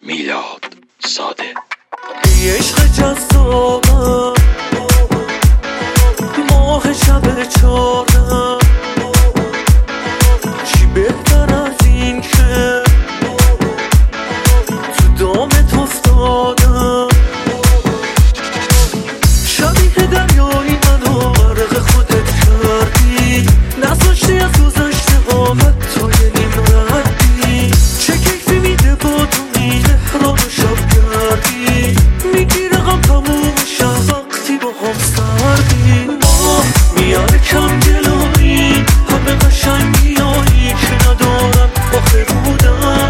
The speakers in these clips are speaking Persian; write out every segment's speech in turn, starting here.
میلاد ساده. ای عشق جذابم، ماه شب چارم، چی بهتر از این که تو دامت افتادم. شبیه دریایی منو غرق خودت کردی، نذاشتی از گذشته ها حتی یه نیم ردی. چه کیفی میده با تو مهران شب کردی، میگی رقم تموم شب وقتی با هم سردی. ما میاره کم جلوی همه قشنگ میایی که ندارم آخه بودم.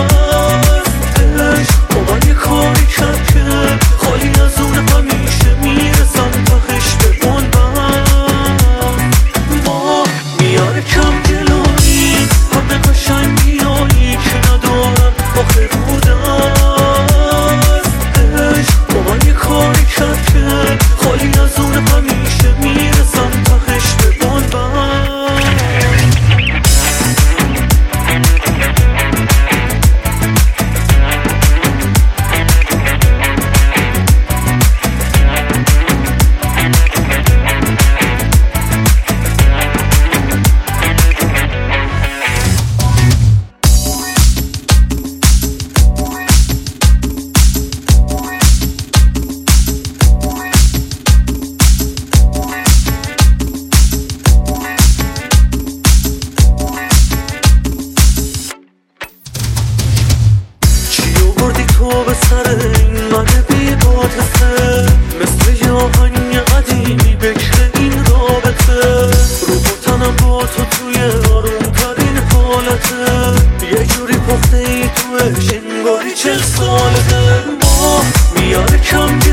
عشق با من یه کاری کرد که خالی از اون همیشه میرسم تهش به بنبم. ما میاره کم جلوی همه قشنگ میایی که ندارم آخه بودم. عشق با من یه کاری کرد که خالی از اون همیشه میرسم تهش به بنبم. تو به سر این من بی قاطفه، مثل یه آهنگ قدیمی بکر این رابطه. رو تنم با تو توی آرومترین حالته، یه جوری پخته ای توش انگاری 40 سالته. ما میاره کم